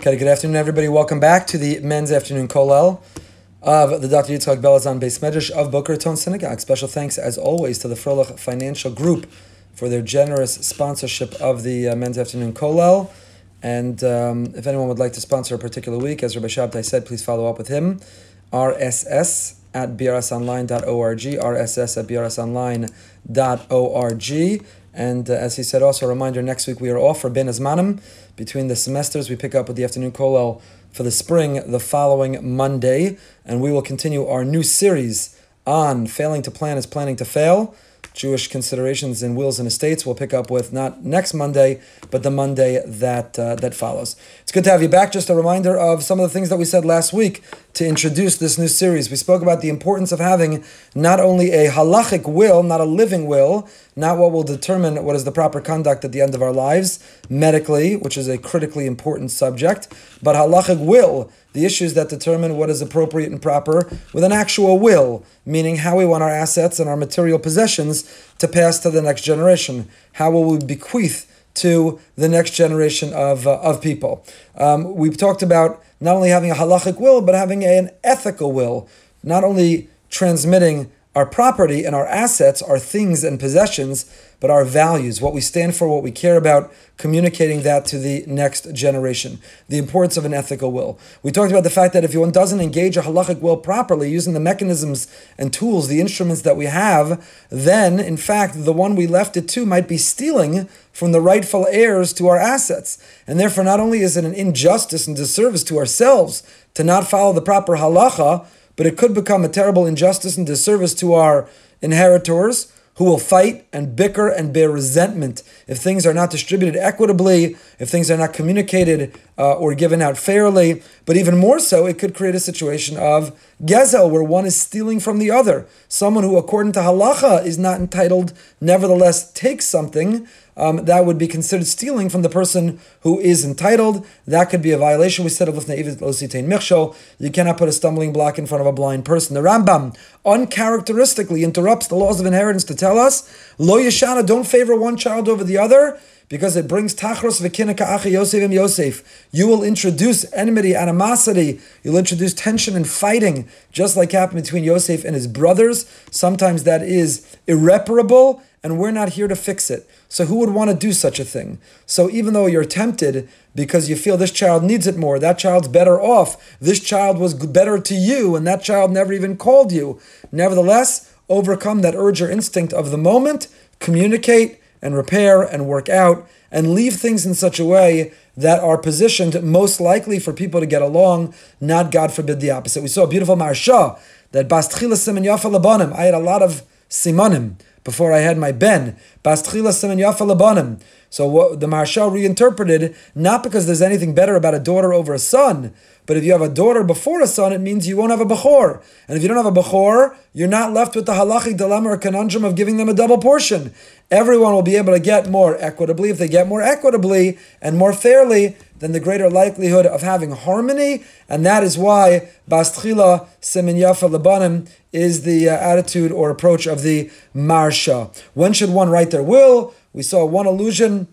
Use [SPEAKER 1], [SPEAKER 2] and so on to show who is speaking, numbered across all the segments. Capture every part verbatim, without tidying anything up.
[SPEAKER 1] Okay, good afternoon, everybody. Welcome back to the Men's Afternoon Kollel of the Doctor Yitzchak Belazan Beis Medrash of Boker Raton Synagogue. Special thanks, as always, to the Froelich Financial Group for their generous sponsorship of the uh, Men's Afternoon Kollel. And um, if anyone would like to sponsor a particular week, as Rabbi Shabtai said, please follow up with him. R S S at b r s online dot org, R S S at b r s online dot org. And uh, as he said, also a reminder, next week we are off for Ben Azmanim. Between the semesters, we pick up with the afternoon kollel for the spring the following Monday. And we will continue our new series on failing to plan is planning to fail. Jewish considerations in wills and estates. We'll pick up with not next Monday, but the Monday that uh, that follows. It's good to have you back. Just a reminder of some of the things that we said last week to introduce this new series. We spoke about the importance of having not only a halachic will, not a living will, not what will determine what is the proper conduct at the end of our lives, medically, which is a critically important subject, but halachic will, the issues that determine what is appropriate and proper with an actual will, meaning how we want our assets and our material possessions to pass to the next generation. How will we bequeath to the next generation of uh, of people? Um, we've talked about not only having a halachic will, but having a, an ethical will, not only transmitting our property and our assets, our things and possessions, but our values, what we stand for, what we care about, communicating that to the next generation. The importance of an ethical will. We talked about the fact that if one doesn't engage a halachic will properly, using the mechanisms and tools, the instruments that we have, then, in fact, the one we left it to might be stealing from the rightful heirs to our assets. And therefore, not only is it an injustice and disservice to ourselves to not follow the proper halacha, but it could become a terrible injustice and disservice to our inheritors, who will fight and bicker and bear resentment if things are not distributed equitably, if things are not communicated uh, or given out fairly. But even more so, it could create a situation of gezel, where one is stealing from the other. Someone who, according to halacha, is not entitled, nevertheless takes something, um, that would be considered stealing from the person who is entitled. That could be a violation. We said of Lifnei Ivid Lo Sitein Michshol, you cannot put a stumbling block in front of a blind person. The Rambam uncharacteristically interrupts the laws of inheritance to tell us, Lo Yeshana, don't favor one child over the other, because it brings tachros v'kina ka'achi Yosef im Yosef. You will introduce enmity, animosity. You'll introduce tension and fighting, just like happened between Yosef and his brothers. Sometimes that is irreparable, and we're not here to fix it. So who would want to do such a thing? So even though you're tempted because you feel this child needs it more, that child's better off, this child was better to you, and that child never even called you, nevertheless, overcome that urge or instinct of the moment, communicate and repair and work out, and leave things in such a way that are positioned most likely for people to get along, not, God forbid, the opposite. We saw a beautiful marsha that Bas Tchila Siman Yafa Labanim. I had a lot of simanim before I had my ben. Bas Tchila Siman Yafa Labanim. So what the marsha reinterpreted, not because there's anything better about a daughter over a son, but if you have a daughter before a son, it means you won't have a bechor. And if you don't have a bechor, you're not left with the halachic dilemma or conundrum of giving them a double portion. Everyone will be able to get more equitably. If they get more equitably and more fairly, then the greater likelihood of having harmony. And that is why Bas Tchila Siman Yafa Labanim is the uh, attitude or approach of the marsha. When should one write their will? We saw one allusion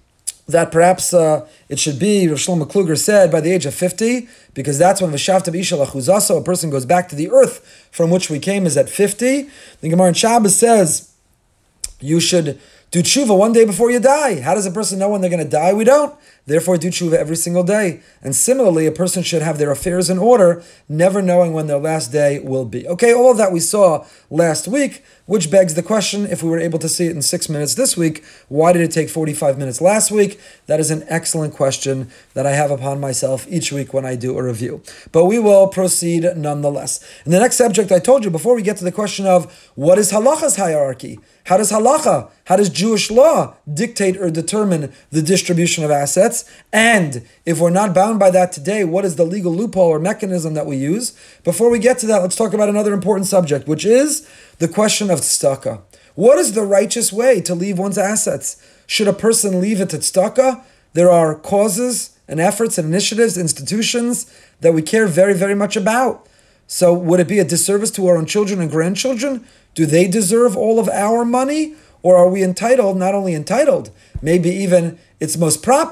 [SPEAKER 1] that perhaps uh, it should be, Rav Shlomo Kluger said, by the age of fifty, because that's when V'shavta b'isha l'chuzaso, a person goes back to the earth from which we came, is at fifty. The Gemara in Shabbos says, you should do tshuva one day before you die. How does a person know when they're going to die? We don't. Therefore, do tshuva every single day. And similarly, a person should have their affairs in order, never knowing when their last day will be. Okay, all of that we saw last week, which begs the question, if we were able to see it in six minutes this week, why did it take forty-five minutes last week? That is an excellent question that I have upon myself each week when I do a review. But we will proceed nonetheless. In the next subject, I told you, before we get to the question of what is halacha's hierarchy, how does halacha, how does Jewish law dictate or determine the distribution of assets? And if we're not bound by that today, what is the legal loophole or mechanism that we use? Before we get to that, let's talk about another important subject, which is the question of tzedakah. What is the righteous way to leave one's assets? Should a person leave it to tzedakah? There are causes and efforts and initiatives, institutions that we care very, very much about. So would it be a disservice to our own children and grandchildren? Do they deserve all of our money? Or are we entitled, not only entitled, maybe even it's most proper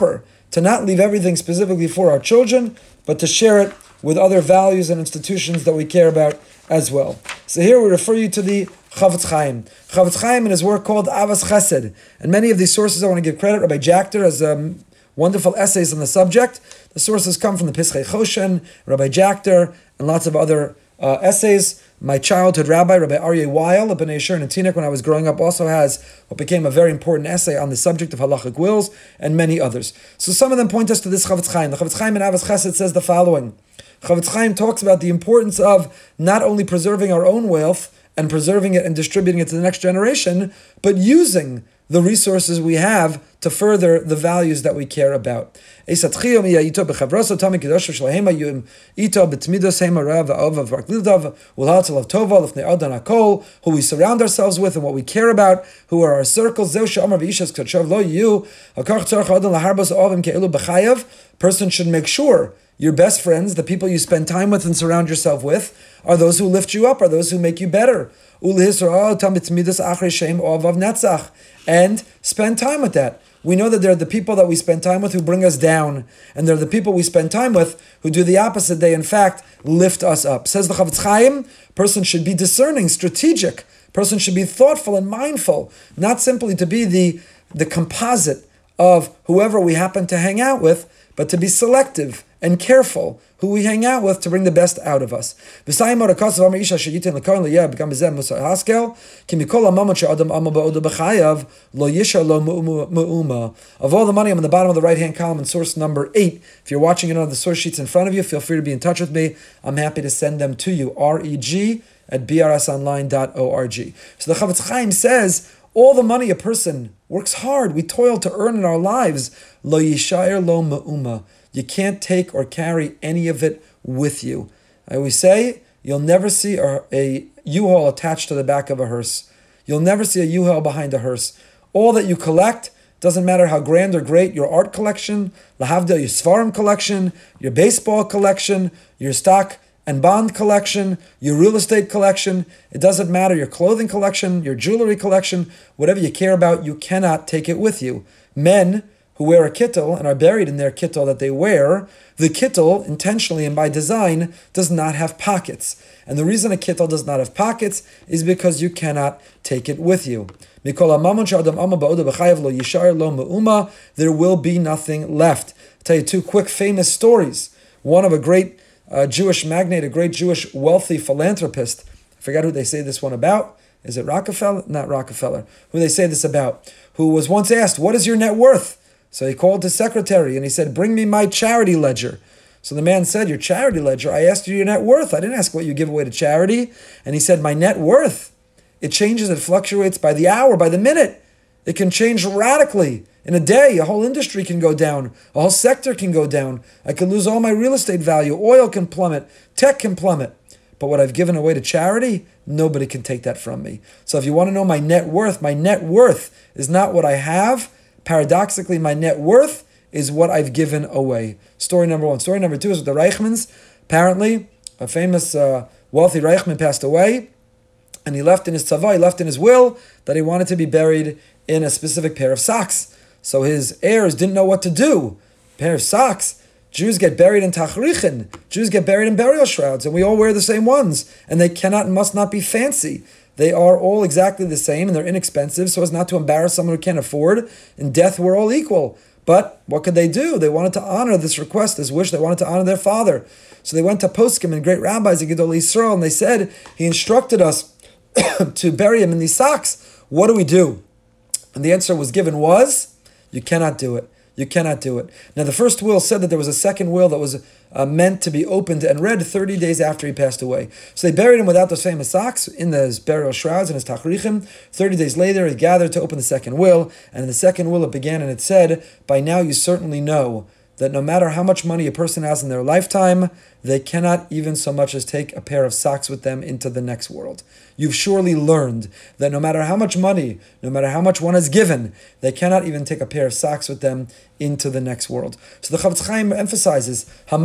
[SPEAKER 1] to not leave everything specifically for our children, but to share it with other values and institutions that we care about as well. So here we refer you to the Chafetz Chaim. Chafetz Chaim in his work called Avas Chesed. And many of these sources I want to give credit. Rabbi Jachter has um, wonderful essays on the subject. The sources come from the Pischei Choshen, Rabbi Jachter, and lots of other uh, essays. My childhood rabbi, Rabbi Aryeh Weil, of Bnei Yeshur and Teaneck, when I was growing up, also has what became a very important essay on the subject of halachic wills, and many others. So some of them point us to this Chafetz Chaim. The Chafetz Chaim in Avas Chesed says the following. Chafetz Chaim talks about the importance of not only preserving our own wealth and preserving it and distributing it to the next generation, but using the resources we have to further the values that we care about. Who we surround ourselves with and what we care about, who are our circles. Person should make sure your best friends, the people you spend time with and surround yourself with, are those who lift you up, are those who make you better. And spend time with that. We know that there are the people that we spend time with who bring us down, and there are the people we spend time with who do the opposite. They, in fact, lift us up. Says the Chafetz Chaim, person should be discerning, strategic. Person should be thoughtful and mindful, not simply to be the, the composite of whoever we happen to hang out with, but to be selective and careful who we hang out with to bring the best out of us. Of all the money, I'm on the bottom of the right-hand column in source number eight. If you're watching it on the source sheets in front of you, feel free to be in touch with me. I'm happy to send them to you. reg at b r s online dot org. So the Chafetz Chaim says, all the money a person works hard, we toil to earn in our lives, lo yishayer lo me'uma. You can't take or carry any of it with you. I always say, you'll never see a, a U-Haul attached to the back of a hearse. You'll never see a U-Haul behind a hearse. All that you collect, doesn't matter how grand or great your art collection, lahavdil, your Sfarim collection, your baseball collection, your stock and bond collection, your real estate collection, it doesn't matter, your clothing collection, your jewelry collection, whatever you care about, you cannot take it with you. Men who wear a kittel and are buried in their kittel that they wear, the kittel, intentionally and by design, does not have pockets. And the reason a kittel does not have pockets is because you cannot take it with you. There will be nothing left. I'll tell you two quick famous stories. One of a great uh, Jewish magnate, a great Jewish wealthy philanthropist. I forgot who they say this one about. Is it Rockefeller? Not Rockefeller. Who they say this about. Who was once asked, what is your net worth? So he called his secretary and he said, bring me my charity ledger. So the man said, your charity ledger? I asked you your net worth. I didn't ask what you give away to charity. And he said, my net worth, it changes, it fluctuates by the hour, by the minute. It can change radically. In a day, a whole industry can go down. A whole sector can go down. I can lose all my real estate value. Oil can plummet. Tech can plummet. But what I've given away to charity, nobody can take that from me. So if you want to know my net worth, my net worth is not what I have. Paradoxically, my net worth is what I've given away. Story number one. Story number two is with the Reichmans. Apparently, a famous uh, wealthy Reichman passed away, and he left in his tzava, he left in his will that he wanted to be buried in a specific pair of socks. So his heirs didn't know what to do. Pair of socks. Jews get buried in tachrichin. Jews get buried in burial shrouds, and we all wear the same ones, and they cannot and must not be fancy. They are all exactly the same, and they're inexpensive, so as not to embarrass someone who can't afford. In death, we're all equal. But what could they do? They wanted to honor this request, this wish. They wanted to honor their father. So they went to poskim and great rabbis and Gedolei Yisrael, and they said, he instructed us to bury him in these socks. What do we do? And the answer was given was, you cannot do it. You cannot do it. Now, the first will said that there was a second will that was uh, meant to be opened and read thirty days after he passed away. So they buried him without those famous socks in his burial shrouds and his tachrichim. thirty days later, he gathered to open the second will. And in the second will, it began and it said, by now you certainly know that no matter how much money a person has in their lifetime, they cannot even so much as take a pair of socks with them into the next world. You've surely learned that no matter how much money, no matter how much one has given, they cannot even take a pair of socks with them into the next world. So the Chafetz Chaim emphasizes,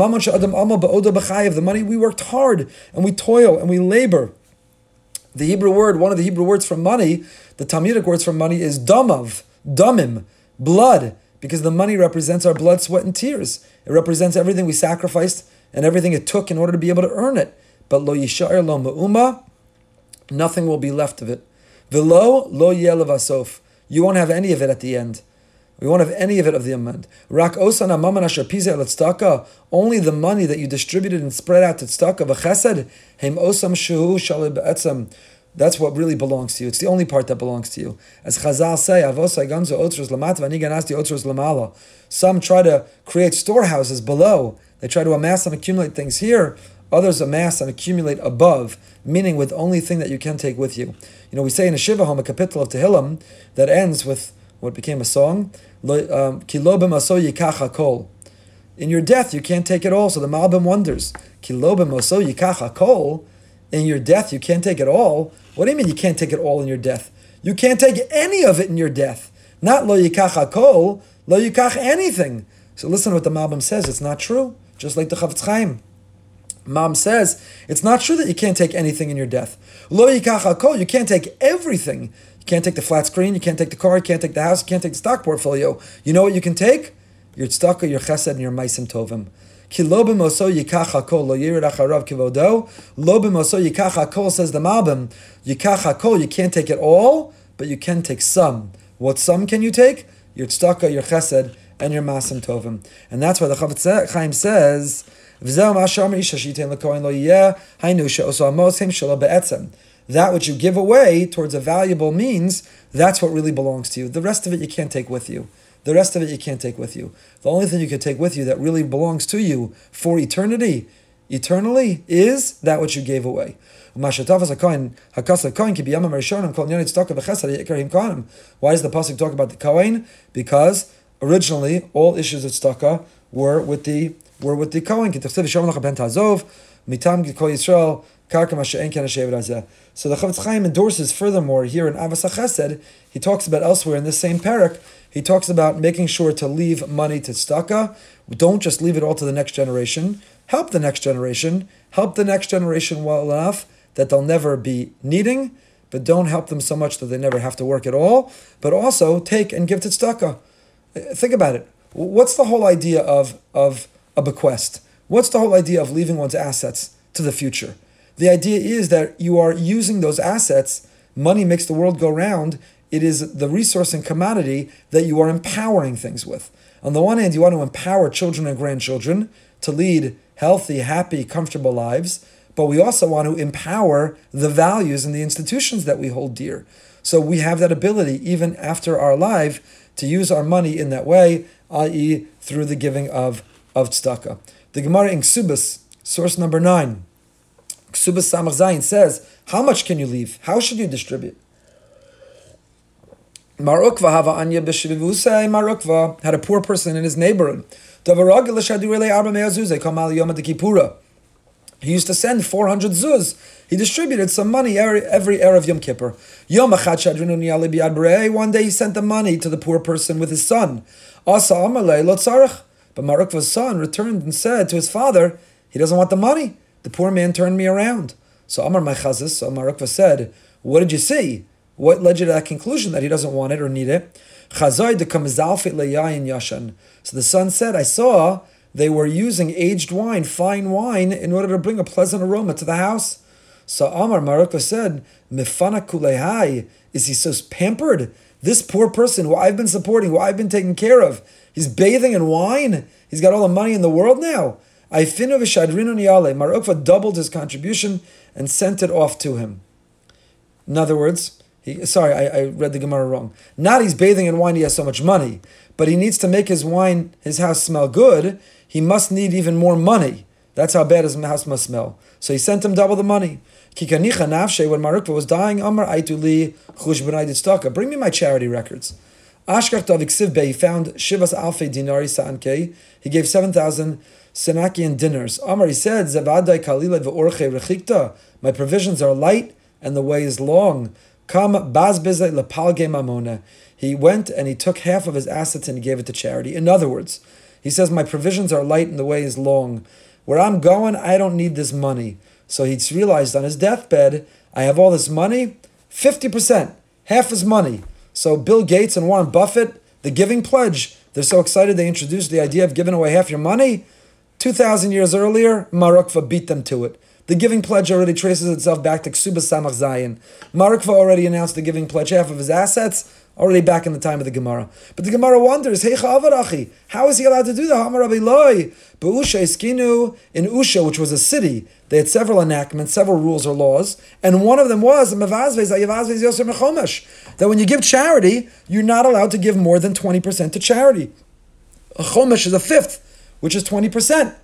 [SPEAKER 1] the money, we worked hard and we toil and we labor. The Hebrew word, one of the Hebrew words for money, the Talmudic words for money is damav, damim, blood. because the money represents our blood, sweat, and tears. It represents everything we sacrificed and everything it took in order to be able to earn it. But lo yisha'er lo me'uma, nothing will be left of it. V'lo lo yeh levasof. You won't have any of it at the end. We won't have any of it of the amend. Rak osan hamaman asher pizeh letzedakah. Only the money that you distributed and spread out to tzedakah v'chesed. Heim osam shehu shalei be'etzem. That's what really belongs to you. It's the only part that belongs to you. As Chazal say, avosai ganzo otros lamat v'ani ganasti otros lamala. Some try to create storehouses below. They try to amass and accumulate things here. Others amass and accumulate above, meaning with the only thing that you can take with you. You know, we say in a Shiva home, a capital of Tehillim, that ends with what became a song, Ki lo b'maso yikach hakol. In your death, you can't take it all. So the Malbim wonders, Ki lo b'maso yikach hakol. In your death, you can't take it all. What do you mean you can't take it all in your death? You can't take any of it in your death. Not lo yikach hakol, lo yikach anything. So listen to what the Malbim says. It's not true. Just like the Chafetz Chaim. Mom says, it's not true that you can't take anything in your death. Lo yikach hakol, you can't take everything. You can't take the flat screen, you can't take the car, you can't take the house, you can't take the stock portfolio. You know what you can take? Your tzedakah, your chesed, and your maisim tovim. Ki lo b'moso yikach hakol, lo yirid acharav kivodo. Lo b'moso yikach hakol, says the Malbim. Yikach hakol, you can't take it all, but you can take some. What some can you take? Your tzedakah, your chesed, and your maisim tovim. And that's why the Chafetz Chaim says, that which you give away towards a valuable means, that's what really belongs to you. The rest of it you can't take with you. The rest of it you can't take with you. The only thing you can take with you that really belongs to you for eternity, eternally, is that which you gave away. Why does the pasuk talk about the Kohen? Because originally all issues of tzedakah were with the were with the Kohen. So the Chafetz Chaim endorses furthermore here in Avos HaChesed, he talks about elsewhere in this same parak, he talks about making sure to leave money to tzedakah. Don't just leave it all to the next generation. Help the next generation. Help the next generation well enough that they'll never be needing, but don't help them so much that they never have to work at all. But also take and give to tzedakah. Think about it. What's the whole idea of, of a bequest? What's the whole idea of leaving one's assets to the future? The idea is that you are using those assets. Money makes the world go round. It is the resource and commodity that you are empowering things with. On the one hand, you want to empower children and grandchildren to lead healthy, happy, comfortable lives, but we also want to empower the values and the institutions that we hold dear. So we have that ability, even after our life, to use our money in that way, that is through the giving of, of tzedakah. The Gemara in Ksubas, source number nine, Ksubas Samach Zayin says, how much can you leave? How should you distribute? Mar Ukva hava anya b'shivusay. Mar Ukva had a poor person in his neighborhood. He used to send four hundred zuz. He distributed some money every, every Erev Yom Kippur. One day he sent the money to the poor person with his son. But Mar Ukva's son returned and said to his father, he doesn't want the money. The poor man turned me around. So Amar Maichazis, so Mar Ukva said, what did you see? What led you to that conclusion that he doesn't want it or need it? So the son said, I saw they were using aged wine, fine wine, in order to bring a pleasant aroma to the house. So Amar Mar Ukva said, Mifana kulehai, is he so pampered? This poor person who I've been supporting, who I've been taking care of, he's bathing in wine? He's got all the money in the world now? Mar Ukva doubled his contribution and sent it off to him. In other words, he, sorry, I, I read the Gemara wrong. Not he's bathing in wine, he has so much money, but he needs to make his wine, his house smell good. He must need even more money. That's how bad his house must smell. So he sent him double the money. Kikanicha nafshe, when Mar Ukva was dying, Amar Aituli chush b'nai ditztaka. Bring me my charity records. Ashkach Davik Sivbe, he found Shivas Alfei Dinari Sa'ankei. He gave seven thousand Senakian dinners. Amar, he said, Zavadai Kalile v'orche rechikta. My provisions are light and the way is long. Kam bazbeze lepalge mamona. He went and he took half of his assets and he gave it to charity. In other words, he says, my provisions are light and the way is long. Where I'm going, I don't need this money. So he's realized on his deathbed, I have all this money, fifty percent, half his money. So Bill Gates and Warren Buffett, the giving pledge, They're so excited they introduced the idea of giving away half your money. two thousand years earlier, Marukva beat them to it. The giving pledge already traces itself back to Ksubas Samach Zayin. Marukva already announced the giving pledge, half of his assets, already back in the time of the Gemara. But the Gemara wonders, Heicha Avarachi, how is he allowed to do that? Hamar Rabbi Loi, Be'usha Iskinu, in Usha, which was a city, they had several enactments, several rules or laws, and one of them was that when you give charity, you're not allowed to give more than twenty percent to charity. A chomesh is a fifth, which is twenty percent.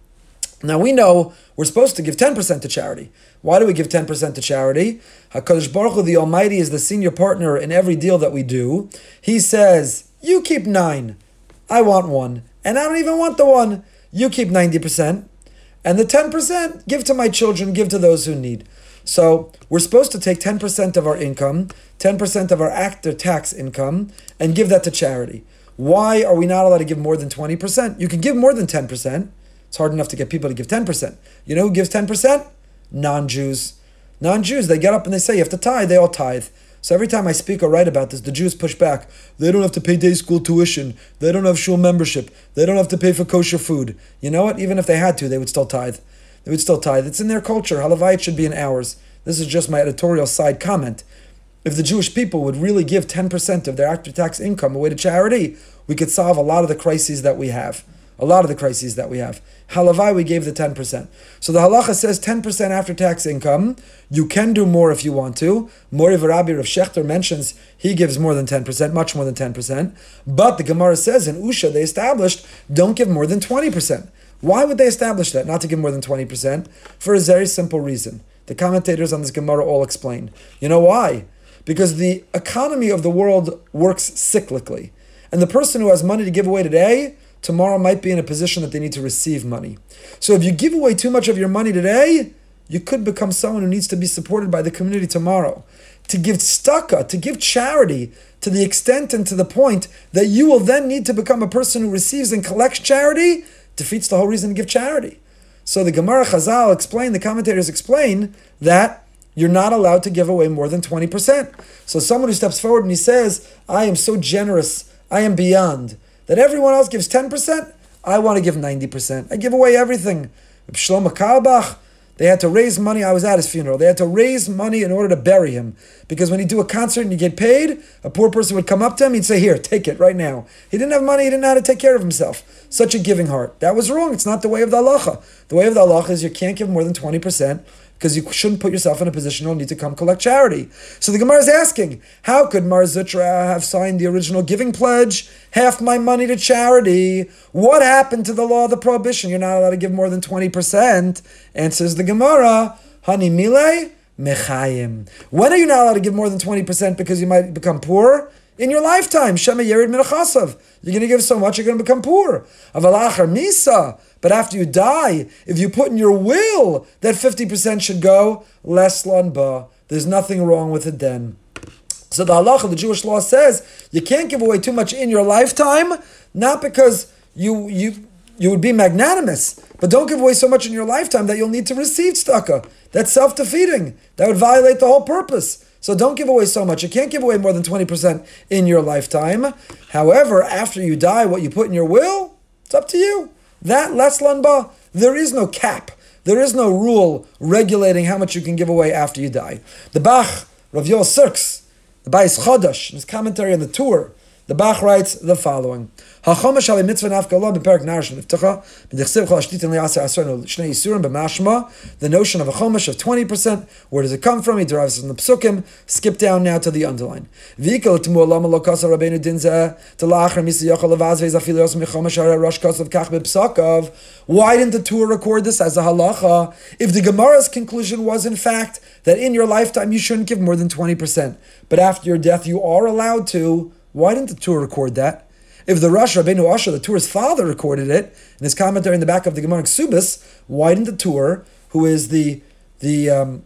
[SPEAKER 1] Now we know we're supposed to give ten percent to charity. Why do we give ten percent to charity? HaKadosh Baruch Hu, the Almighty, is the senior partner in every deal that we do. He says, you keep nine, I want one, and I don't even want the one. You keep ninety percent, and the ten percent, give to my children, give to those who need. So we're supposed to take ten percent of our income, ten percent of our after-tax income, and give that to charity. Why are we not allowed to give more than twenty percent? You can give more than ten percent. It's hard enough to get people to give ten percent. You know who gives ten percent? Non-Jews. Non-Jews, they get up and they say, you have to tithe, they all tithe. So every time I speak or write about this, the Jews push back. They don't have to pay day school tuition. They don't have shul membership. They don't have to pay for kosher food. You know what? Even if they had to, they would still tithe. They would still tithe. It's in their culture. Halavai, it should be in ours. This is just my editorial side comment. If the Jewish people would really give ten percent of their after-tax income away to charity, we could solve a lot of the crises that we have. A lot of the crises that we have. Halavai, we gave the ten percent. So the halacha says ten percent after-tax income. You can do more if you want to. Mori V'Rabbi Rav Shechter mentions he gives more than ten percent, much more than ten percent. But the Gemara says in Usha, they established, don't give more than twenty percent. Why would they establish that, not to give more than twenty percent? For a very simple reason. The commentators on this Gemara all explain. You know why? Because the economy of the world works cyclically. And the person who has money to give away today, tomorrow might be in a position that they need to receive money. So if you give away too much of your money today, you could become someone who needs to be supported by the community tomorrow. To give tzedakah, to give charity, to the extent and to the point that you will then need to become a person who receives and collects charity, defeats the whole reason to give charity. So the Gemara Chazal explain, the commentators explain that you're not allowed to give away more than twenty percent. So someone who steps forward and he says, I am so generous, I am beyond, that everyone else gives ten percent, I want to give ninety percent. I give away everything. Shlomo Carlebach, they had to raise money. I was at his funeral. They had to raise money in order to bury him. Because when you do a concert and you get paid, a poor person would come up to him, he'd say, here, take it right now. He didn't have money, he didn't know how to take care of himself. Such a giving heart. That was wrong. It's not the way of the halacha. The way of the halacha is you can't give more than twenty percent, because you shouldn't put yourself in a position where you need to come collect charity. So the Gemara is asking, how could Mar Zutra have signed the original giving pledge? Half my money to charity. What happened to the law of the prohibition? You're not allowed to give more than twenty percent. Answers the Gemara, Hani Mile Mechayim. When are you not allowed to give more than twenty percent because you might become poor? In your lifetime. Shema Yerid Minachasav. You're going to give so much, you're going to become poor. Avalachar Misa. But after you die, if you put in your will that fifty percent should go, less lanba, there's nothing wrong with it then. So the halacha, the Jewish law says, you can't give away too much in your lifetime, not because you you you would be magnanimous, but don't give away so much in your lifetime that you'll need to receive tzedakah. That's self-defeating. That would violate the whole purpose. So don't give away so much. You can't give away more than twenty percent in your lifetime. However, after you die, what you put in your will, it's up to you. That less lanba, there is no cap. There is no rule regulating how much you can give away after you die. The Bach, Rav Yoel Sirks, the Bais Chodesh, in his commentary on the tour, the Bach writes the following: HaChomesh ha'le mitzvah nafka lo b'perek narash niftacha b'dichsev chol ashtitin li'aseh asarno shnei yisurim b'mashma. The notion of a chomesh of twenty percent. Where does it come from? He derives it from the psukim. Skip down now to the underline. V'ikol t'mu lama lo kasa rabbeinu dinzeh t'la'achar misi yochel levazvei zafilu yos michomesh ha're rosh kasav kach b'psakav. Why didn't the Torah record this as a halacha? If the Gemara's conclusion was in fact that in your lifetime you shouldn't give more than twenty percent, but after your death you are allowed to, why didn't the Torah record that? If the Rosh Rabbeinu Asher, the Torah's father, recorded it in his commentary in the back of the Gemara Ksubas, why didn't the Torah, who is the the um,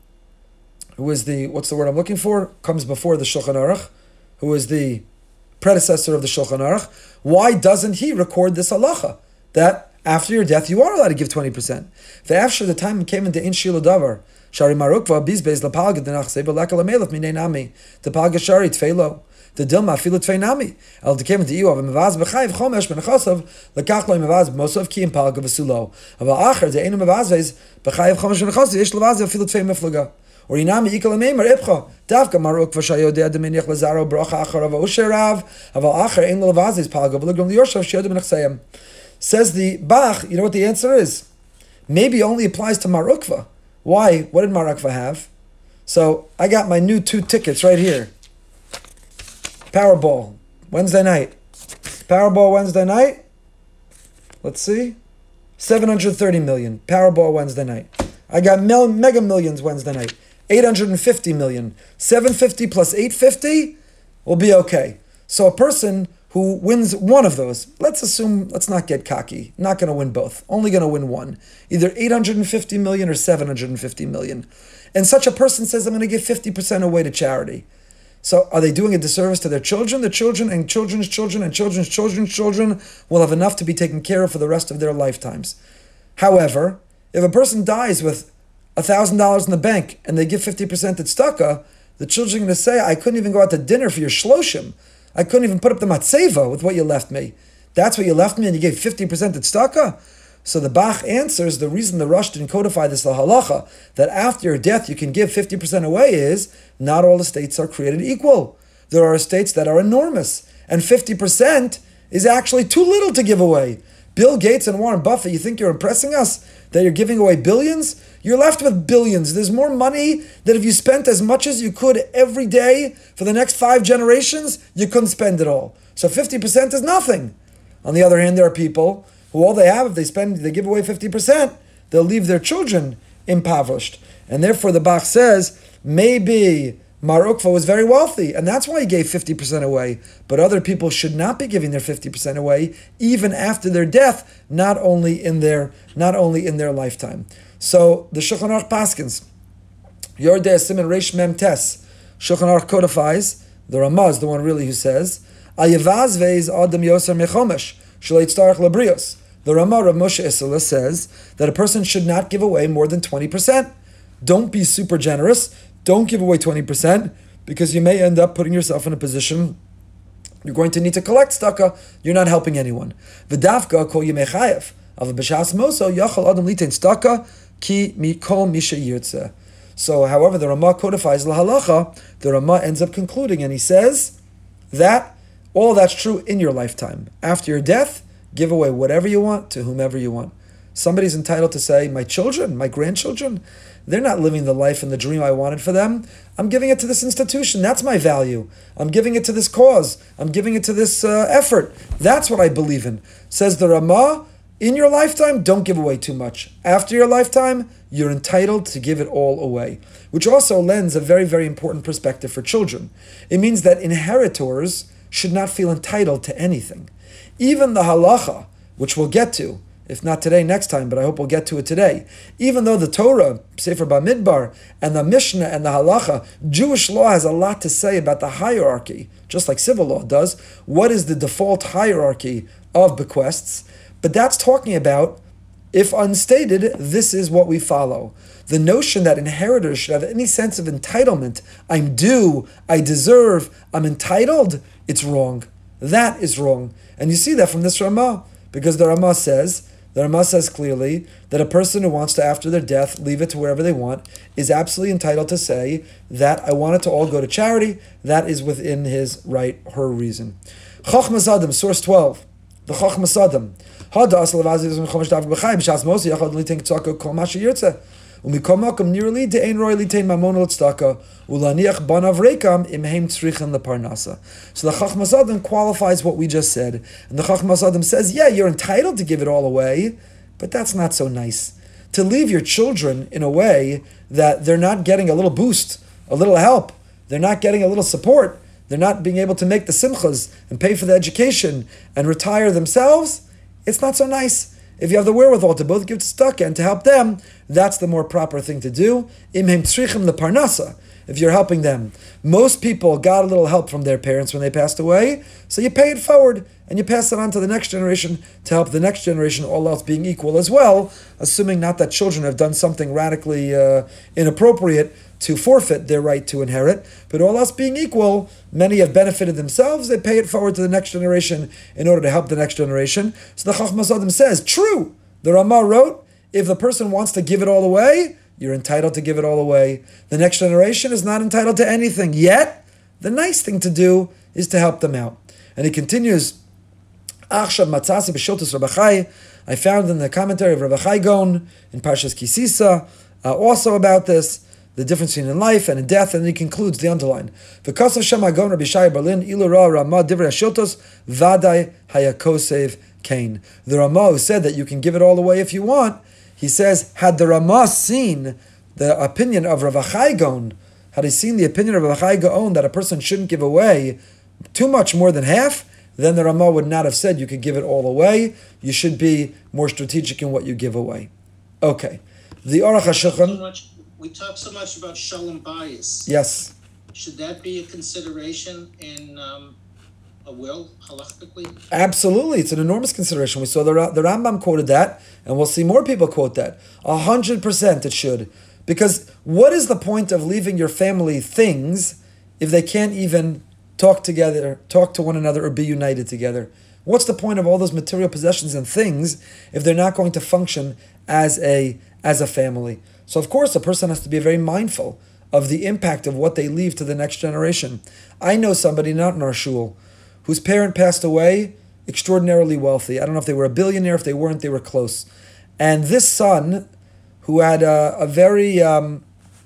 [SPEAKER 1] who is the what's the word I'm looking for? Comes before the Shulchan Aruch, who is the predecessor of the Shulchan Aruch, why doesn't he record this halacha that after your death you are allowed to give twenty percent? The after the time came into In Shila Davar, Shari Marukva Bizbeis Lapalga Denach Seba Lakalamelef Minei Nami, the Palga Shari Tfelo. The dilma afilu tveinami. El dekem to you of a mevaz b'chayiv chomesh b'nechasav lekach lo mevaz b'mosav ki im palga v'sulo. Aval acher de enu mevaz v'ez b'chayiv chomesh b'nechasav yesh levaz afilu tvei meflaga. Or inami ikal ameimer ibcha davka maruk v'shayodeh deminiach lazaro bracha acharav usherav aval acher ein levaz is palga v'legrom liyorshav shayodeh b'nechsayim. Says the Bach, you know what the answer is? Maybe only applies to Marukva. Why? What did Marukva have? So I got my new two tickets right here. Powerball, Wednesday night. Powerball Wednesday night. Let's see. seven hundred thirty million. Powerball Wednesday night. I got mil- Mega Millions Wednesday night. eight hundred fifty million. seven hundred fifty plus eight hundred fifty will be okay. So a person who wins one of those, let's assume, let's not get cocky, not going to win both, only going to win one, either eight hundred fifty million or seven hundred fifty million. And such a person says, I'm going to give fifty percent away to charity. So are they doing a disservice to their children? The children and children's children and children's children's children will have enough to be taken care of for the rest of their lifetimes. However, if a person dies with one thousand dollars in the bank and they give fifty percent at tzedakah, the children are going to say, I couldn't even go out to dinner for your shloshim. I couldn't even put up the matzeva with what you left me. That's what you left me and you gave fifty percent at tzedakah? So the Bach answers the reason the Rosh didn't codify this lahalacha, that after your death you can give fifty percent away, is not all estates are created equal. There are estates that are enormous, and fifty percent is actually too little to give away. Bill Gates and Warren Buffett, you think you're impressing us? That you're giving away billions? You're left with billions. There's more money that if you spent as much as you could every day for the next five generations, you couldn't spend it all. So fifty percent is nothing. On the other hand, there are people who all they have, if they spend, they give away fifty percent, they'll leave their children impoverished. And therefore the Bach says, maybe Mar Ukva was very wealthy, and that's why he gave fifty percent away. But other people should not be giving their fifty percent away, even after their death, not only in their not only in their lifetime. So the Shulchan Aruch paskins, Yordei Siman Reish Mem Tes, Shulchan Aruch codifies, the Ramah is the one really who says, Ayavaz veiz adam yoser mechomesh, shalei tzarech labrios. The Ramah of Moshe Isserles says that a person should not give away more than twenty percent. Don't be super generous. Don't give away twenty percent, because you may end up putting yourself in a position you're going to need to collect tzedakah. You're not helping anyone. V'dafka kol yemei chayev. Av b'shas moso yachal adam litain tzedakah ki mikol misha yirtzeh. So, however, the Ramah codifies lahalacha. The Ramah ends up concluding, and he says that all that's true in your lifetime. After your death, give away whatever you want to whomever you want. Somebody's entitled to say, my children, my grandchildren, they're not living the life and the dream I wanted for them. I'm giving it to this institution. That's my value. I'm giving it to this cause. I'm giving it to this uh, effort. That's what I believe in. Says the Ramah, in your lifetime, don't give away too much. After your lifetime, you're entitled to give it all away. Which also lends a very, very important perspective for children. It means that inheritors should not feel entitled to anything. Even the halacha, which we'll get to, if not today, next time, but I hope we'll get to it today. Even though the Torah, Sefer Bamidbar, and the Mishnah and the Halacha, Jewish law has a lot to say about the hierarchy, just like civil law does. What is the default hierarchy of bequests? But that's talking about, if unstated, this is what we follow. The notion that inheritors should have any sense of entitlement, I'm due, I deserve, I'm entitled, it's wrong. That is wrong. And you see that from this Ramah, because the Ramah says, The Ramah says clearly that a person who wants to, after their death, leave it to wherever they want, is absolutely entitled to say that I want it to all go to charity. That is within his right, her reason. Chochmas Adam, source twelve. The Chochmas Adam. Umikom nearly de ein roy litain mamon l'tzedakah ulaniach banav rekam imheim tzrichen leparnasa. So the Chachmas Adam qualifies what we just said, and the Chachmas Adam says, yeah, you're entitled to give it all away, but that's not so nice. To leave your children in a way that they're not getting a little boost, a little help, they're not getting a little support, they're not being able to make the simchas and pay for the education and retire themselves, it's not so nice. If you have the wherewithal to both give tzedakah and to help them, that's the more proper thing to do. Imhem tzrichim leparnasa. if you're helping them. Most people got a little help from their parents when they passed away, so you pay it forward and you pass it on to the next generation to help the next generation, all else being equal as well, assuming not that children have done something radically uh, inappropriate to forfeit their right to inherit, but all else being equal, many have benefited themselves, they pay it forward to the next generation in order to help the next generation. So the Chachmas Adam says, true, the Ramah wrote, if the person wants to give it all away, you're entitled to give it all away. The next generation is not entitled to anything. Yet, the nice thing to do is to help them out. And he continues, Achshav Matzasi b'Shiltus Rabbi Chai, I found in the commentary of Rabbi Chai Gon in Parshas Kisisa, uh, also about this, the difference between in life and in death, and he concludes the underline. V'kasav Shem Hagon Rabbi Shai Berlin, Ilu Ra Ramah Divrei HaShiltos, Vadai Hayakosev Kain. The Ramah who said that you can give it all away if you want, he says, had the Ramah seen the opinion of Rav Achai Gaon, had he seen the opinion of Rav Achai Gaon that a person shouldn't give away too much more than half, then the Ramah would not have said you could give it all away. You should be more strategic in what you give away. Okay. The Aruch HaShulchan.
[SPEAKER 2] We talk so much about Shalom Bayis.
[SPEAKER 1] Yes.
[SPEAKER 2] Should that be a consideration in um, a will, halachically?
[SPEAKER 1] Absolutely. It's an enormous consideration. We saw the, the Rambam quoted that, and we'll see more people quote that. A hundred percent it should. Because what is the point of leaving your family things if they can't even talk together, talk to one another, or be united together? What's the point of all those material possessions and things if they're not going to function as a as a family? So of course a person has to be very mindful of the impact of what they leave to the next generation. I know somebody, not in our shul, whose parent passed away, extraordinarily wealthy. I don't know if they were a billionaire, if they weren't, they were close. And this son, who had a, a very um,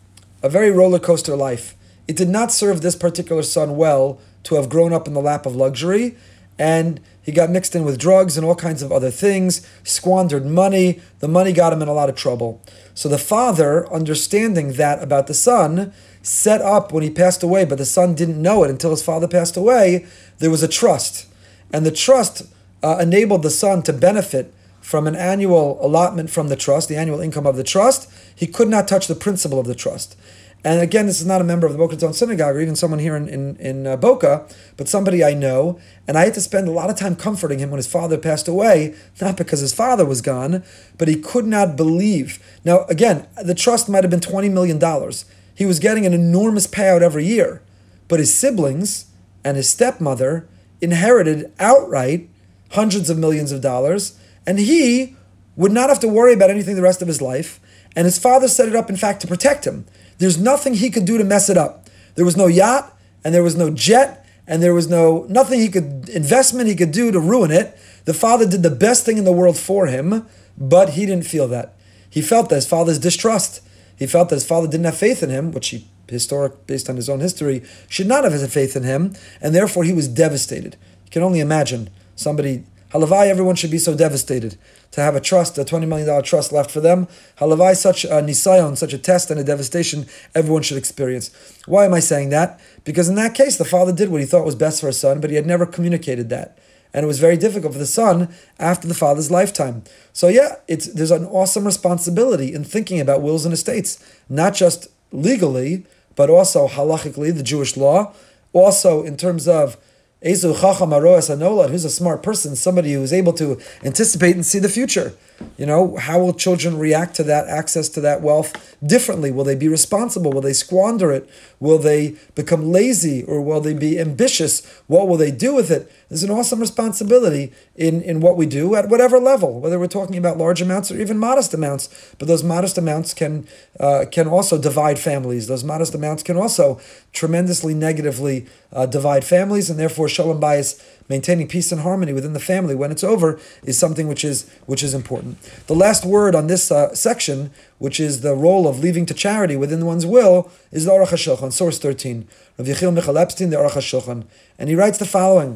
[SPEAKER 1] a very roller coaster life, it did not serve this particular son well to have grown up in the lap of luxury, and he got mixed in with drugs and all kinds of other things, squandered money. The money got him in a lot of trouble. So the father, understanding that about the son, set up when he passed away, but the son didn't know it until his father passed away, there was a trust. And the trust uh, enabled the son to benefit from an annual allotment from the trust, the annual income of the trust. He could not touch the principle of the trust. And again, this is not a member of the Boca Raton Synagogue or even someone here in, in, in uh, Boca, but somebody I know. And I had to spend a lot of time comforting him when his father passed away, not because his father was gone, but he could not believe. Now, again, the trust might have been twenty million dollars. He was getting an enormous payout every year. But his siblings and his stepmother inherited outright hundreds of millions of dollars, and he would not have to worry about anything the rest of his life. And his father set it up, in fact, to protect him. There's nothing he could do to mess it up. There was no yacht, and there was no jet, and there was no nothing he could, investment he could do to ruin it. The father did the best thing in the world for him, but he didn't feel that. He felt that his father's distrust. He felt that his father didn't have faith in him, which he, historic, based on his own history, should not have had faith in him, and therefore he was devastated. You can only imagine somebody, halavai, everyone should be so devastated to have a trust, a twenty million dollars trust left for them. Halavai, such a nisayon, such a test and a devastation everyone should experience. Why am I saying that? Because in that case, the father did what he thought was best for his son, but he had never communicated that. And it was very difficult for the son after the father's lifetime. So yeah, it's there's an awesome responsibility in thinking about wills and estates, not just legally, but also halachically, the Jewish law, also in terms of Ezu Chacham Aroas Anolad, who's a smart person, somebody who is able to anticipate and see the future. You know, how will children react to that access to that wealth differently? Will they be responsible? Will they squander it? Will they become lazy, or will they be ambitious? What will they do with it? There's an awesome responsibility in, in what we do at whatever level, whether we're talking about large amounts or even modest amounts. But those modest amounts can uh, can also divide families. Those modest amounts can also tremendously negatively uh, divide families, and therefore Shalom Bayis, maintaining peace and harmony within the family when it's over, is something which is which is important. The last word on this uh, section, which is the role of leaving to charity within one's will, is the Aruch HaShulchan, source thirteen. Rav Yechiel Michal Epstein, the Aruch HaShulchan. And he writes the following.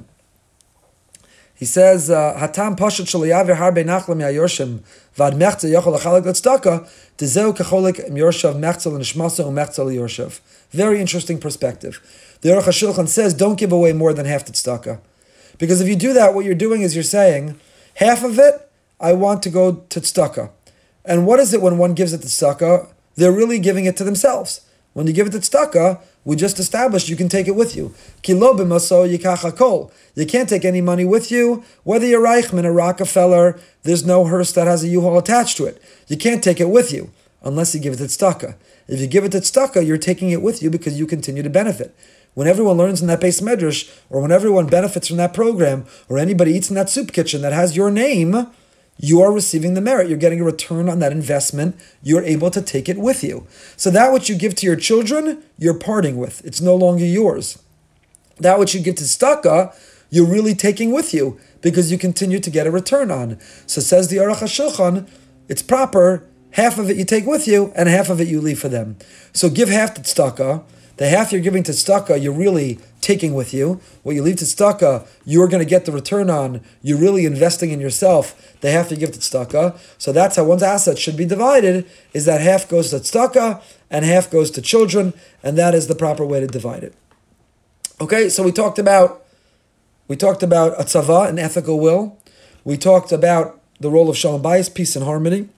[SPEAKER 1] He says, Hatam Pashat Shaliyaver Harbe Nachlam Yayorshim Vad Mechza Yochel Achalak Letzdaka Tezeu Kacholik Yorshav Mechza L'Nishmasa Umechza L'Yorshav. Very interesting perspective. The Aruch HaShulchan says, don't give away more than half the tzedakah. Because if you do that, what you're doing is you're saying, half of it, I want to go to tzedakah. And what is it when one gives it to tzedakah? They're really giving it to themselves. When you give it to tzedakah, we just established you can take it with you. Ki lo b'maso yikach hakol. You can't take any money with you, whether you're Reichman or Rockefeller. There's no hearse that has a U-Haul attached to it. You can't take it with you unless you give it to tzedakah. If you give it to tzedakah, you're taking it with you because you continue to benefit. When everyone learns in that base medrash, or when everyone benefits from that program, or anybody eats in that soup kitchen that has your name, you are receiving the merit. You're getting a return on that investment. You're able to take it with you. So that which you give to your children, you're parting with. It's no longer yours. That which you give to tzedakah, you're really taking with you because you continue to get a return on. So says the Aruch HaShulchan, it's proper, half of it you take with you and half of it you leave for them. So give half to tzedakah. The half you're giving to tzedakah, you're really taking with you. What you leave to tzedakah, you're going to get the return on. You're really investing in yourself. The half you give to tzedakah. So that's how one's assets should be divided, is that half goes to tzedakah and half goes to children, and that is the proper way to divide it. Okay, so we talked about we talked about a tzava, an ethical will. We talked about the role of shalom bayis, peace and harmony.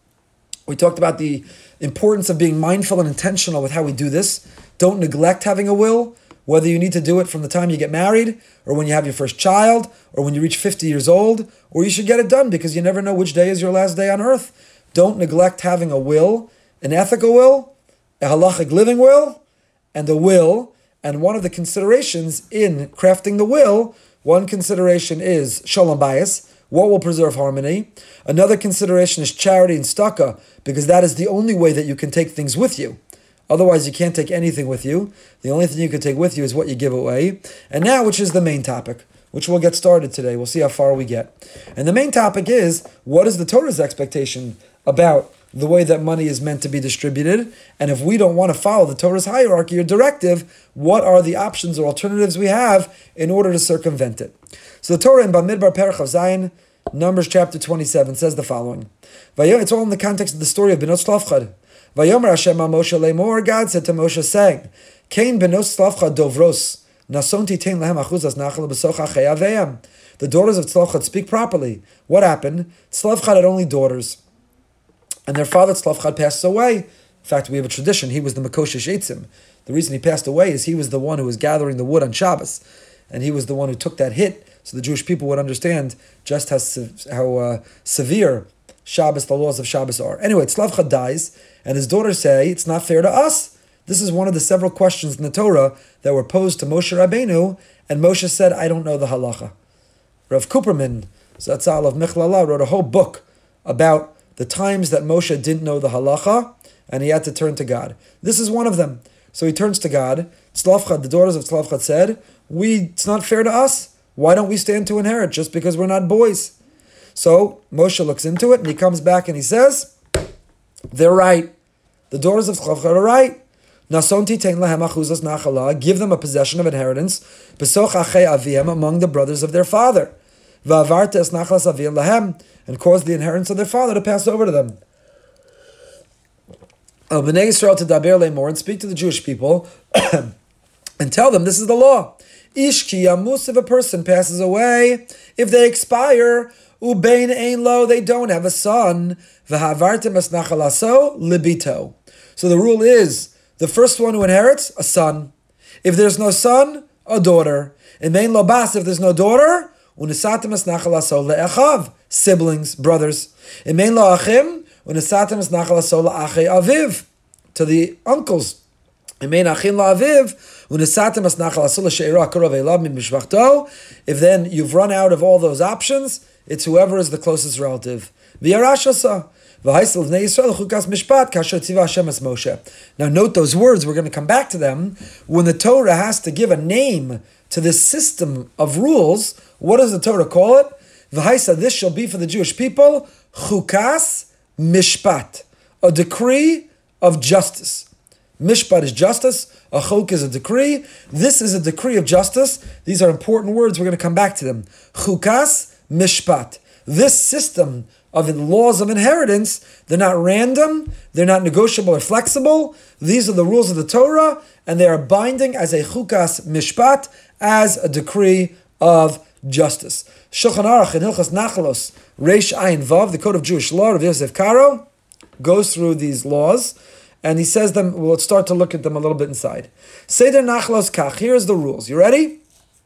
[SPEAKER 1] We talked about the importance of being mindful and intentional with how we do this. Don't neglect having a will, whether you need to do it from the time you get married, or when you have your first child, or when you reach fifty years old, or you should get it done because you never know which day is your last day on earth. Don't neglect having a will, an ethical will, a halachic living will, and a will. And one of the considerations in crafting the will, one consideration is shalom bayis, what will preserve harmony. Another consideration is charity and tzedakah, because that is the only way that you can take things with you. Otherwise, you can't take anything with you. The only thing you can take with you is what you give away. And now, which is the main topic, which we'll get started today. We'll see how far we get. And the main topic is, what is the Torah's expectation about the way that money is meant to be distributed? And if we don't want to follow the Torah's hierarchy or directive, what are the options or alternatives we have in order to circumvent it? So the Torah in Bamidbar Perach of Zayin, Numbers chapter twenty-seven, says the following. It's all in the context of the story of Benot Tzlafchad. Vayomer Hashem Moshe Lemor, God said to Moshe, saying, Kain Benot Tzlafchad Dovros, Nasonti Tein Lehem Achuzas Nachal B'soch Achei Aveim. The daughters of Tzlafchad speak properly. What happened? Tzlafchad had only daughters, and their father Tzlafchad passed away. In fact, we have a tradition. He was the Mekoshesh Eitzim. The reason he passed away is he was the one who was gathering the wood on Shabbos, and he was the one who took that hit, so the Jewish people would understand just how how uh, severe Shabbos, the laws of Shabbos are. Anyway, Tzlafchad dies, and his daughters say, it's not fair to us. This is one of the several questions in the Torah that were posed to Moshe Rabbeinu, and Moshe said, I don't know the halacha. Rav Kuperman, Zatzal of Mechlala, wrote a whole book about the times that Moshe didn't know the halacha, and he had to turn to God. This is one of them. So he turns to God. Tzlafchad, the daughters of Tzlafchad said, "We it's not fair to us. Why don't we stand to inherit just because we're not boys?" So Moshe looks into it, and he comes back and he says, they're right. The daughters of Tzlafchad are right. Nasonti tein lahem achuzas nachala, give them a possession of inheritance, besoch achei aviem, among the brothers of their father. Va'avarta es nachlas aviem lahem, and cause the inheritance of their father to pass over to them. Al b'nei Yisrael to daber lemor, and speak to the Jewish people, and tell them this is the law. Ish ki yamus, if a person passes away, if they expire, ubein ein lo, they don't have a son. V'havartem es nachalaso libito. So the rule is, the first one who inherits, a son. If there's no son, a daughter. And mein lo bas, if there's no daughter, unisatem es nachalaso le'achav, siblings, brothers. And mein lo achim, unisatem es nachalaso le'achei aviv, to the uncles. And mein achim lo aviv, unisatem es nachalaso le'she'ira karov elav min mishvachto. If then you've run out of all those options, it's whoever is the closest relative. V'yarashasa. Now note those words, we're going to come back to them. When the Torah has to give a name to this system of rules, what does the Torah call it? This shall be for the Jewish people, chukas mishpat, a decree of justice. Mishpat is justice, a chuk is a decree. This is a decree of justice. These are important words, we're going to come back to them. Chukas mishpat. This system of the laws of inheritance, they're not random, they're not negotiable or flexible. These are the rules of the Torah, and they are binding as a chukas mishpat, as a decree of justice. Shulchan Aruch in Hilchos Nachalos, Reish Ayin Vav, the Code of Jewish Law of Yosef Karo, goes through these laws, And he says them, we'll start to look at them a little bit inside. Seder nachlos kach, here's the rules. You ready?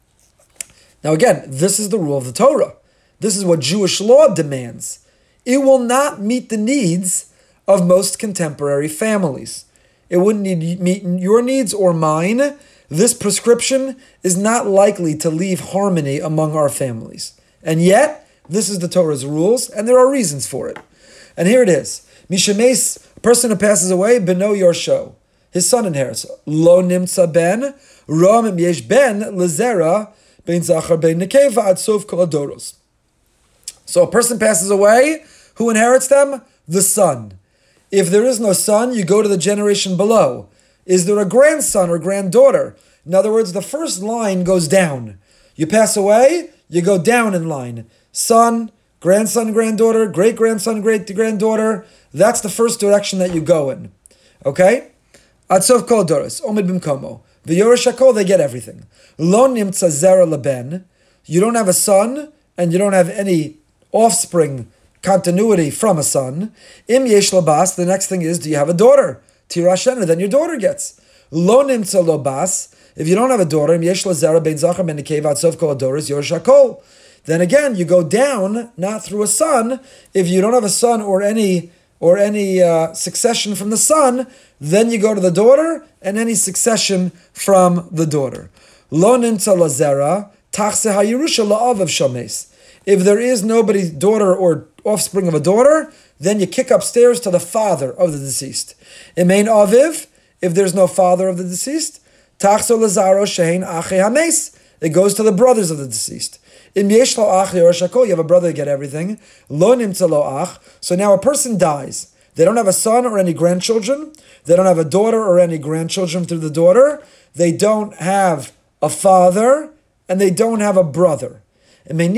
[SPEAKER 1] Now again, this is the rule of the Torah. This is what Jewish law demands. It will not meet the needs of most contemporary families. It wouldn't need, meet your needs or mine. This prescription is not likely to leave harmony among our families. And yet, this is the Torah's rules, and there are reasons for it. And here it is. Mishemes, a person who passes away, beno yorsho. His son inherits. Lo nimtza ben, rom yesh ben, lezera, ben zachar ben nekeva, ad sof kol adoros. So a person passes away, who inherits them? The son. If there is no son, you go to the generation below. Is there a grandson or granddaughter? In other words, the first line goes down. You pass away, you go down in line. Son, grandson, granddaughter, great-grandson, great-granddaughter. That's the first direction that you go in. Okay? Atzov kol doros, omid bimkomo. V'yorish hakol, they get everything. Lo nimtza zera leben. You don't have a son, and you don't have any offspring continuity from a son. Im yesh labas, the next thing is, do you have a daughter? Tirashena, then your daughter gets. Lo nimtza lobas. If you don't have a daughter, im yesh lazera ben zachar ben nekeva atzov kol adoros, yorish hakol. Then again, you go down, not through a son. If you don't have a son or any or any uh, succession from the son, then you go to the daughter and any succession from the daughter. Lo nimtza lazera tachse hayirusha la'av shames. If there is nobody, daughter or offspring of a daughter, then you kick upstairs to the father of the deceased. Imein aviv, if there's no father of the deceased, tachso lazaro shehein ache hames. It goes to the brothers of the deceased. Im yesh lo ach yorshakol, you have a brother to get everything. Lo nimtza lo ach. So now a person dies. They don't have a son or any grandchildren. They don't have a daughter or any grandchildren through the daughter. They don't have a father, and they don't have a brother. Then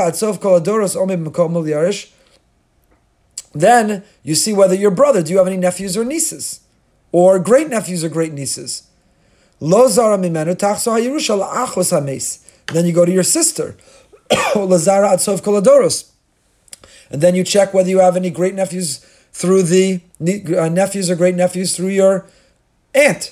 [SPEAKER 1] you see whether your brother, do you have any nephews or nieces? Or great nephews or great nieces? Then you go to your sister. And then you check whether you have any great nephews through the uh, nephews or great nephews through your aunt.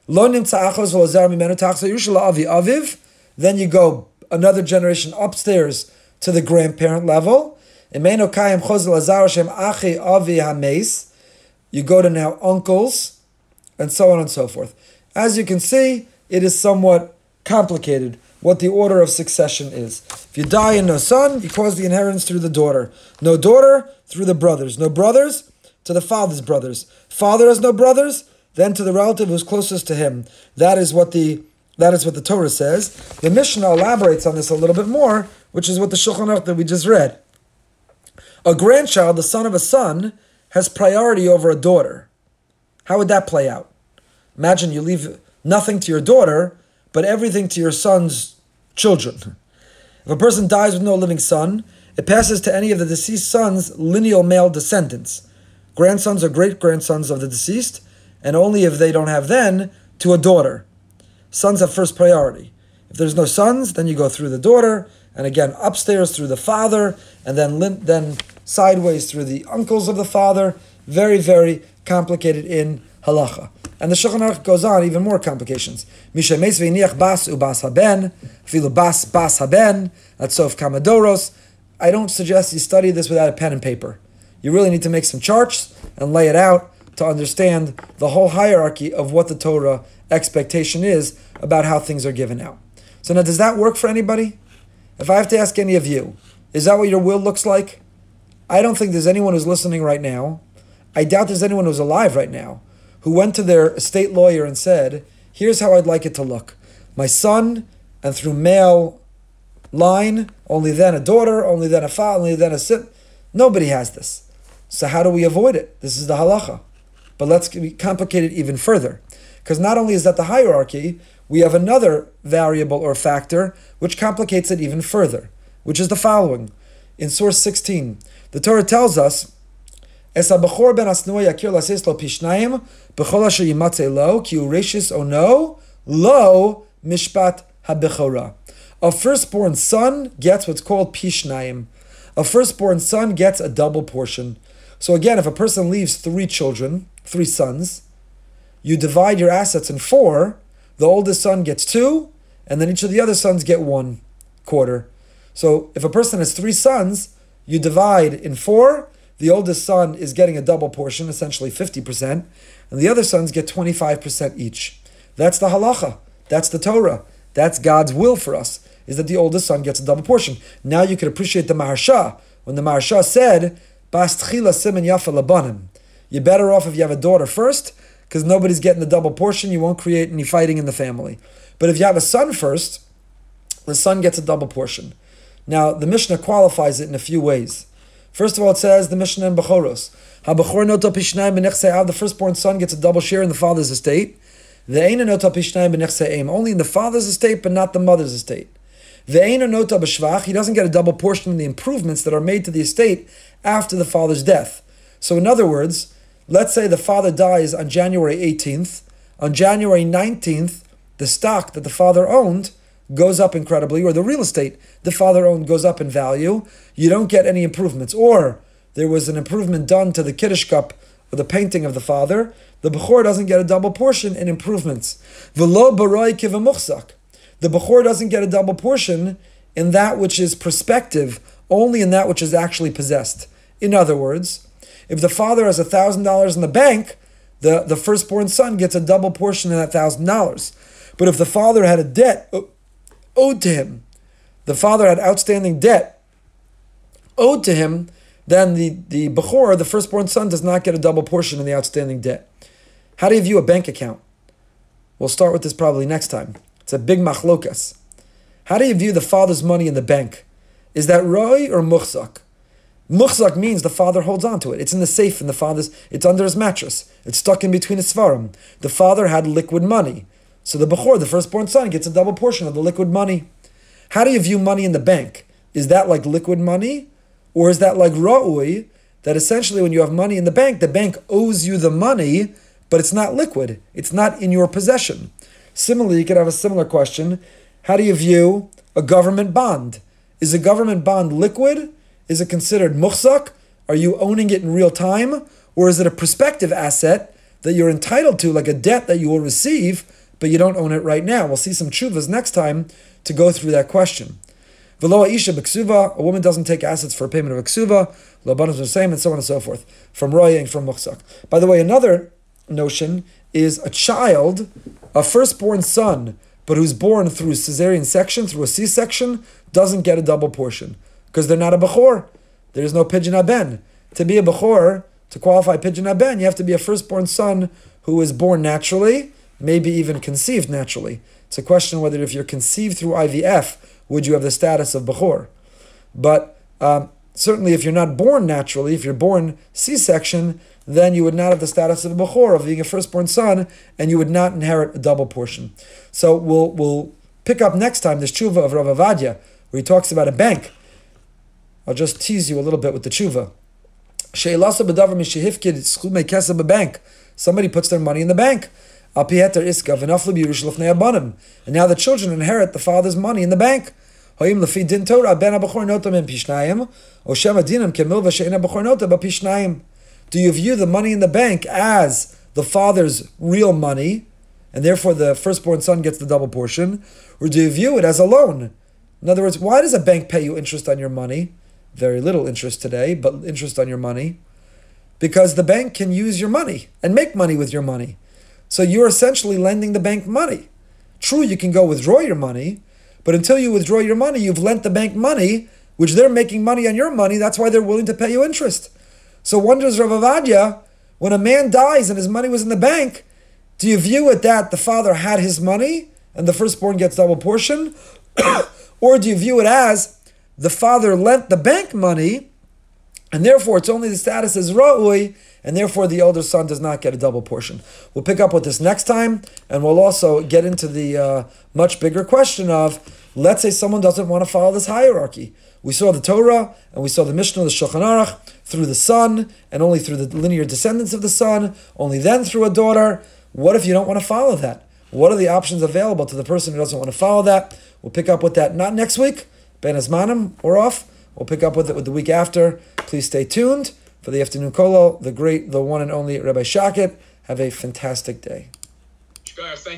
[SPEAKER 1] Then you go another generation upstairs to the grandparent level. You go to now uncles, and so on and so forth. As you can see, it is somewhat complicated what the order of succession is. If you die and no son, you cause the inheritance through the daughter. No daughter, through the brothers. No brothers, to the father's brothers. Father has no brothers, then to the relative who's closest to him. That is what the That is what the Torah says. The Mishnah elaborates on this a little bit more, which is what the Shulchan Aruch that we just read. A grandchild, the son of a son, has priority over a daughter. How would that play out? Imagine you leave nothing to your daughter, but everything to your son's children. If a person dies with no living son, it passes to any of the deceased son's lineal male descendants. Grandsons or great-grandsons of the deceased, and only if they don't have then, to a daughter. Sons have first priority. If there's no sons, then you go through the daughter, and again upstairs through the father, and then then sideways through the uncles of the father. Very, very complicated in halacha. And the Shulchan Aruch goes on, even more complications. Misha meis ve'iniach bas ubas haben, afilu bas bas haben, atsof kamadoros. I don't suggest you study this without a pen and paper. You really need to make some charts and lay it out to understand the whole hierarchy of what the Torah expectation is about how things are given out. So now, does that work for anybody? If I have to ask any of you, is that what your will looks like? I don't think there's anyone who's listening right now. I doubt there's anyone who's alive right now who went to their estate lawyer and said, here's how I'd like it to look. My son, and through male line, only then a daughter, only then a father, only then a son. Nobody has this. So how do we avoid it? This is the halacha. But let's complicate it even further. Because not only is that the hierarchy, we have another variable or factor which complicates it even further, which is the following. In source sixteen, the Torah tells us, Es ha-bechor ben asnua yakir lasis lo pishnayim b'chol asher yimatzeh lo ki hu reishis ono lo mishpat ha-bechora. A firstborn son gets what's called pishnayim. A firstborn son gets a double portion. So again, if a person leaves three children, three sons, you divide your assets in four. The oldest son gets two, and then each of the other sons get one quarter. So if a person has three sons, you divide in four. The oldest son is getting a double portion, essentially fifty percent, and the other sons get twenty-five percent each. That's the halacha. That's the Torah. That's God's will for us, is that the oldest son gets a double portion. Now you can appreciate the Maharsha, when the Maharsha said, Bas tchila simen yafa labanim. You're better off if you have a daughter first, because nobody's getting the double portion, you won't create any fighting in the family. But if you have a son first, the son gets a double portion. Now, the Mishnah qualifies it in a few ways. First of all, it says, the Mishnah in Bechoros, HaBechor noto pishnayim b'nechsei av, the firstborn son gets a double share in the father's estate. Ve'eina noto pishnayim b'nechsei em, only in the father's estate, but not the mother's estate. Ve'eina noto b'shvach, he doesn't get a double portion in the improvements that are made to the estate after the father's death. So in other words, let's say the father dies on January eighteenth. On January nineteenth, the stock that the father owned goes up incredibly, or the real estate the father owned goes up in value. You don't get any improvements. Or there was an improvement done to the Kiddush cup or the painting of the father. The Bechor doesn't get a double portion in improvements. V'lo baroi kivamuchzak. The Bechor doesn't get a double portion in that which is prospective, only in that which is actually possessed. In other words, if the father has one thousand dollars in the bank, the, the firstborn son gets a double portion of that one thousand dollars. But if the father had a debt owed to him, the father had outstanding debt owed to him, then the, the Bechor, the firstborn son, does not get a double portion in the outstanding debt. How do you view a bank account? We'll start with this probably next time. It's a big machlokas. How do you view the father's money in the bank? Is that roi or muchzak? Muchzak means the father holds on to it. It's in the safe in the father's, it's under his mattress. It's stuck in between his svarim. The father had liquid money. So the Bechor, the firstborn son, gets a double portion of the liquid money. How do you view money in the bank? Is that like liquid money? Or is that like ra'ui, that essentially when you have money in the bank, the bank owes you the money, but it's not liquid. It's not in your possession. Similarly, you could have a similar question. How do you view a government bond? Is a government bond liquid? Is it considered muchzak? Are you owning it in real time? Or is it a prospective asset that you're entitled to, like a debt that you will receive, but you don't own it right now? We'll see some tshuvas next time to go through that question. V'lo ha'isha b'ksuva, a woman doesn't take assets for a payment of a ksuva, lo banos the same, and so on and so forth, from roya and from muchzak. By the way, another notion is a child, a firstborn son, but who's born through cesarean section, through a C-section, doesn't get a double portion, because they're not a Bechor. There's no Pidyon Haben. To be a Bechor, to qualify Pidyon Haben, you have to be a firstborn son who is born naturally, maybe even conceived naturally. It's a question whether if you're conceived through I V F, would you have the status of Bechor? But um, certainly if you're not born naturally, if you're born C-section, then you would not have the status of a Bechor, of being a firstborn son, and you would not inherit a double portion. So we'll we'll pick up next time this tshuva of Rav Avadia, where he talks about a bank. I'll just tease you a little bit with the tshuva. Bank. Somebody puts their money in the bank. And now the children inherit the father's money in the bank. Do you view the money in the bank as the father's real money, and therefore the firstborn son gets the double portion? Or do you view it as a loan? In other words, why does a bank pay you interest on your money? Very little interest today, but interest on your money. Because the bank can use your money and make money with your money. So you're essentially lending the bank money. True, you can go withdraw your money, but until you withdraw your money, you've lent the bank money, which they're making money on your money. That's why they're willing to pay you interest. So wonders Rav Avadia, when a man dies and his money was in the bank, do you view it that the father had his money and the firstborn gets double portion? Or do you view it as the father lent the bank money, and therefore it's only the status as ra'ui, and therefore the elder son does not get a double portion? We'll pick up with this next time, and we'll also get into the uh, much bigger question of, let's say someone doesn't want to follow this hierarchy. We saw the Torah, and we saw the Mishnah, the Shulchan Aruch, through the son, and only through the linear descendants of the son, only then through a daughter. What if you don't want to follow that? What are the options available to the person who doesn't want to follow that? We'll pick up with that not next week, Ben Azmanim, or off. We'll pick up with it with the week after. Please stay tuned for the afternoon kollel, the great, the one and only Rabbi Shakit. Have a fantastic day.
[SPEAKER 3] Shkoyach, thank